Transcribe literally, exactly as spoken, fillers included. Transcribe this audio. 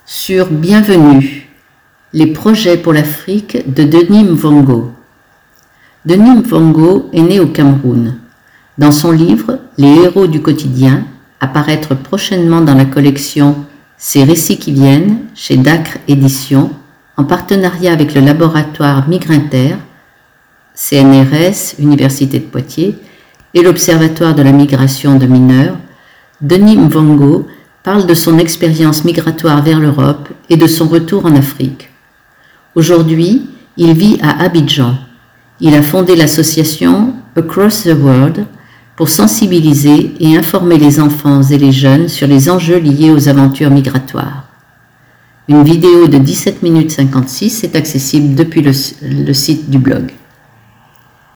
sur Bienvenue, les projets pour l'Afrique de Denis Mvongo. Denis Mvongo est né au Cameroun. Dans son livre « Les héros du quotidien », à paraître prochainement dans la collection « Ces récits qui viennent » chez Dacre Éditions, en partenariat avec le laboratoire Migrinter, C N R S, Université de Poitiers, et l'Observatoire de la migration de mineurs, Denis Mvongo parle de son expérience migratoire vers l'Europe et de son retour en Afrique. Aujourd'hui, il vit à Abidjan. Il a fondé l'association Across the World pour sensibiliser et informer les enfants et les jeunes sur les enjeux liés aux aventures migratoires. Une vidéo de dix-sept minutes cinquante-six est accessible depuis le, le site du blog.